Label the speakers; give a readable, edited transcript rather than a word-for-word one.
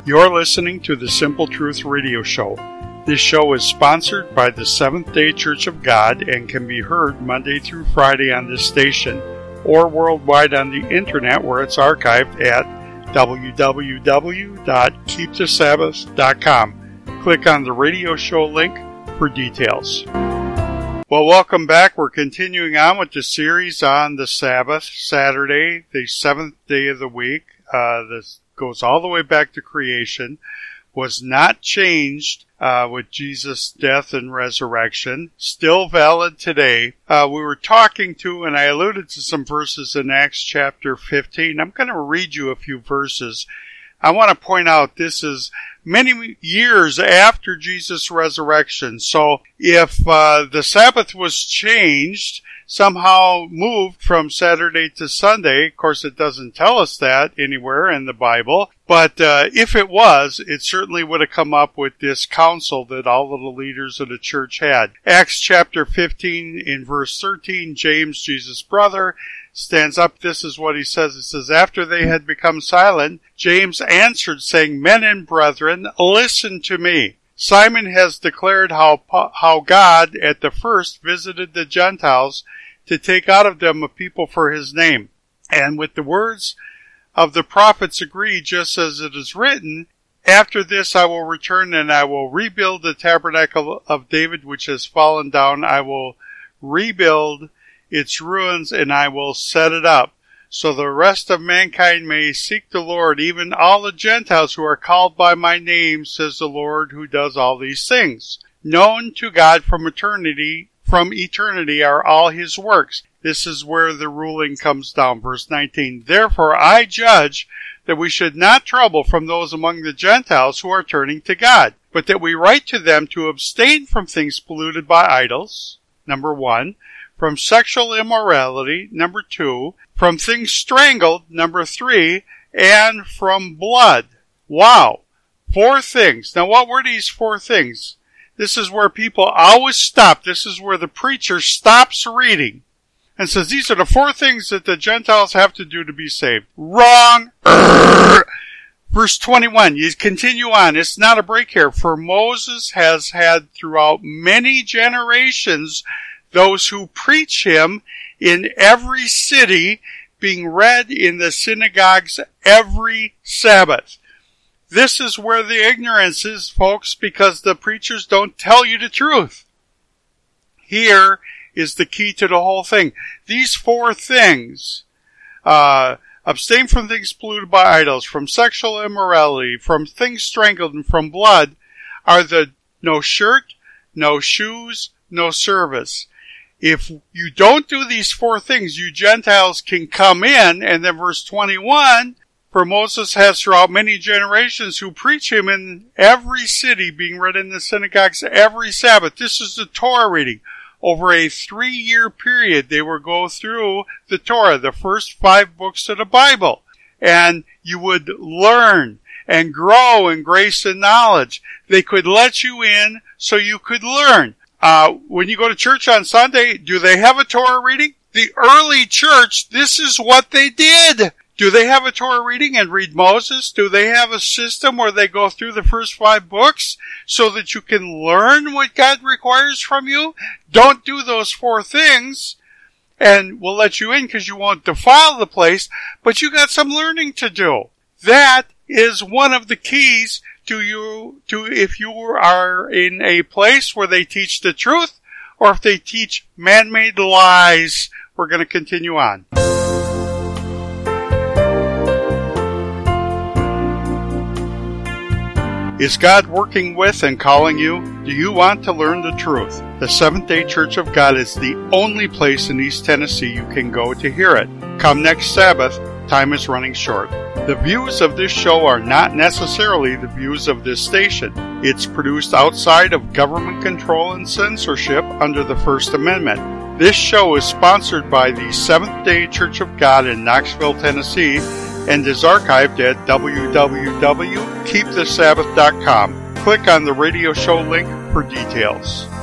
Speaker 1: You're listening to the Simple Truth Radio Show. This show is sponsored by the Seventh-day Church of God and can be heard Monday through Friday on this station or worldwide on the internet where it's archived at www.keepthesabbath.com. Click on the radio show link for details. Well, welcome back. We're continuing on with the series on the Sabbath, Saturday, the seventh day of the week. This goes all the way back to creation, was not changed with Jesus' death and resurrection, still valid today. We were talking to, and I alluded to some verses in Acts chapter 15. I'm going to read you a few verses. I want to point out this is many years after Jesus' resurrection. So if the Sabbath was changed, somehow moved from Saturday to Sunday, of course it doesn't tell us that anywhere in the Bible, but if it was, it certainly would have come up with this council that all of the leaders of the church had. Acts chapter 15 in verse 13, James, Jesus' brother, stands up. This is what he says. It says, after they had become silent, James answered, saying, men and brethren, listen to me. Simon has declared how God at the first visited the Gentiles to take out of them a people for his name. And with the words of the prophets agree, just as it is written, after this I will return and I will rebuild the tabernacle of David which has fallen down. I will rebuild its ruins and I will set it up, so the rest of mankind may seek the Lord, even all the Gentiles who are called by my name, says the Lord who does all these things. Known to God from eternity are all his works. This is where the ruling comes down. Verse 19, therefore I judge that we should not trouble from those among the Gentiles who are turning to God, but that we write to them to abstain from things polluted by idols, number 1, from sexual immorality, number 2, from things strangled, number 3, and from blood. Wow. 4 things. Now what were these 4 things? This is where people always stop. This is where the preacher stops reading and says, these are the 4 things that the Gentiles have to do to be saved. Wrong. Verse 21, you continue on. It's not a break here. For Moses has had throughout many generations those who preach him in every city, being read in the synagogues every Sabbath. This is where the ignorance is, folks, because the preachers don't tell you the truth. Here is the key to the whole thing. These 4 things, abstain from things polluted by idols, from sexual immorality, from things strangled, and from blood, are the no shirt, no shoes, no service. If you don't do these 4 things, you Gentiles can come in, and then verse 21, for Moses has throughout many generations who preach him in every city, being read in the synagogues every Sabbath. This is the Torah reading. Over a 3-year period, they would go through the Torah, the first 5 books of the Bible. And you would learn and grow in grace and knowledge. They could let you in so you could learn. When you go to church on Sunday, do they have a Torah reading? The early church, this is what they did. Do they have a Torah reading and read Moses? Do they have a system where they go through the first 5 books so that you can learn what God requires from you? Don't do those 4 things and we'll let you in because you won't defile the place, but you got some learning to do. That is one of the keys to if you are in a place where they teach the truth or if they teach man-made lies. We're going to continue on. Is God working with and calling you? Do you want to learn the truth? The Seventh-day Church of God is the only place in East Tennessee you can go to hear it. Come next Sabbath. Time is running short. The views of this show are not necessarily the views of this station. It's produced outside of government control and censorship under the First Amendment. This show is sponsored by the Seventh-day Church of God in Knoxville, Tennessee, and is archived at www.keepthesabbath.com. Click on the radio show link for details.